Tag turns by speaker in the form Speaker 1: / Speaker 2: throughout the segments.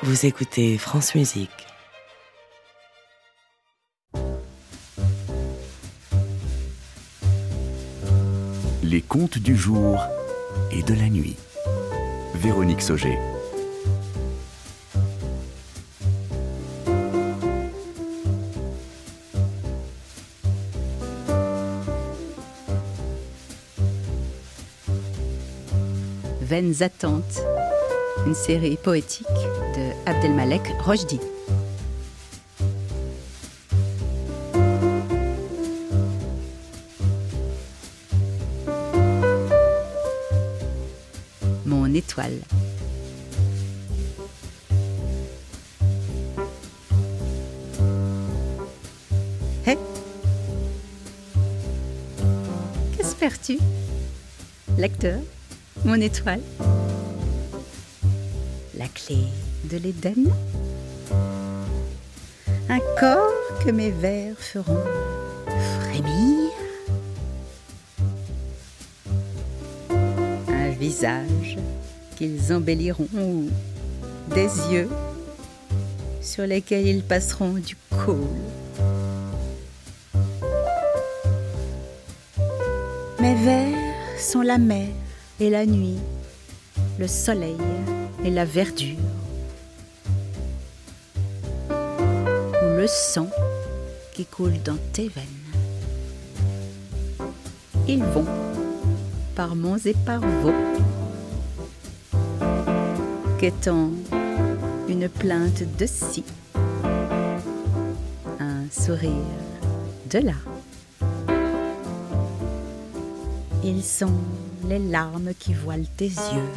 Speaker 1: Vous écoutez France Musique.
Speaker 2: Les contes du jour et de la nuit. Véronique Sauger.
Speaker 3: Vaines attentes, une série poétique de Abdelmalek Rochdi. Mon étoile. Hé, qu'espères-tu, lecteur? Mon étoile, la clé de l'Éden, un corps que mes vers feront frémir, un visage qu'ils embelliront ou des yeux sur lesquels ils passeront du kohl. Mes vers sont la mer et la nuit, le soleil et la verdure, ou le sang qui coule dans tes veines. Ils vont par monts et par vaux, quêtant une plainte de ci, un sourire de là. Ils sont les larmes qui voilent tes yeux.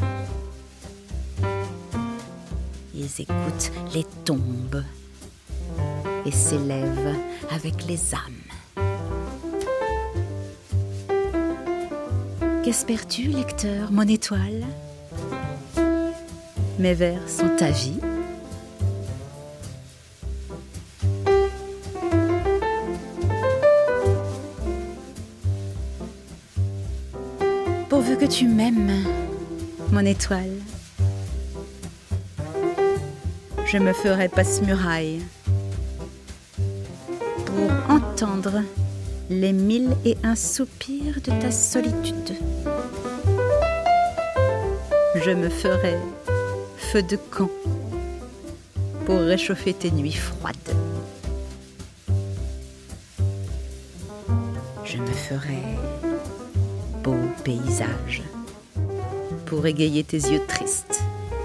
Speaker 3: Ils écoutent les tombes et s'élèvent avec les âmes. Qu'espères-tu, lecteur, mon étoile? Mes vers sont ta vie. Pourvu que tu m'aimes, mon étoile, je me ferai passe-muraille pour entendre les 1001 soupirs de ta solitude. Je me ferai feu de camp pour réchauffer tes nuits froides. Je me ferai beau paysage pour égayer tes yeux tristes.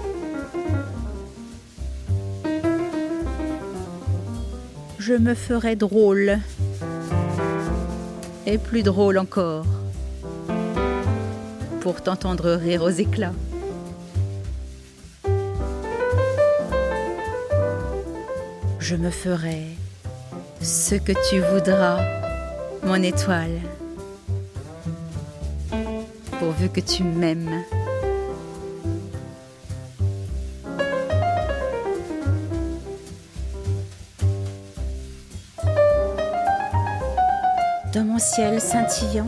Speaker 3: Je me ferai drôle et plus drôle encore pour t'entendre rire aux éclats. Je me ferai ce que tu voudras, mon étoile, pourvu que tu m'aimes. Dans mon ciel scintillant,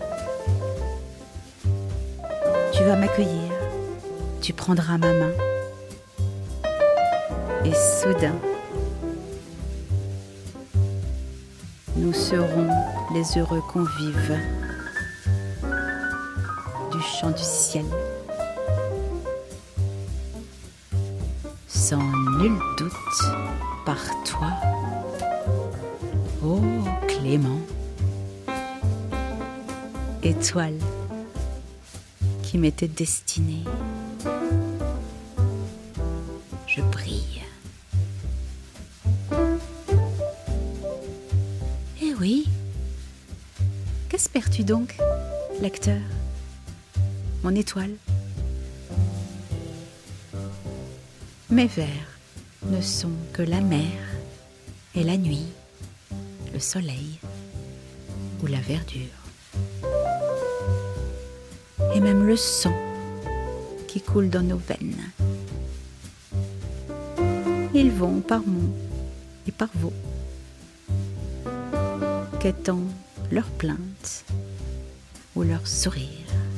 Speaker 3: tu vas m'accueillir, tu prendras ma main, et soudain, nous serons les heureux convives du chant du ciel, sans nul doute par toi, ô Clément, étoile qui m'était destinée. Je brille. Eh oui, qu'espères-tu donc, lecteur, mon étoile? Mes vers ne sont que la mer et la nuit, le soleil ou la verdure. Et même le sang qui coule dans nos veines. Ils vont par monts et par vaux, quêtant leurs plaintes ou leurs sourires.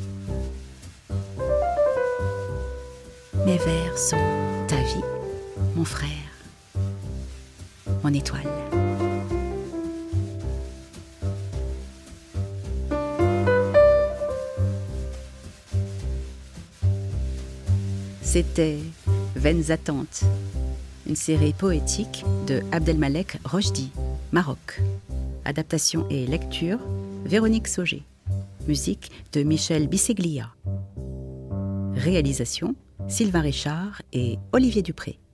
Speaker 3: Mes vers sont ta vie, mon frère, mon étoile. C'était Vaines attentes, une série poétique de Abdelmalek Rochdi, Maroc. Adaptation et lecture, Véronique Sauger. Musique de Michel Bisseglia. Réalisation, Sylvain Richard et Olivier Dupré.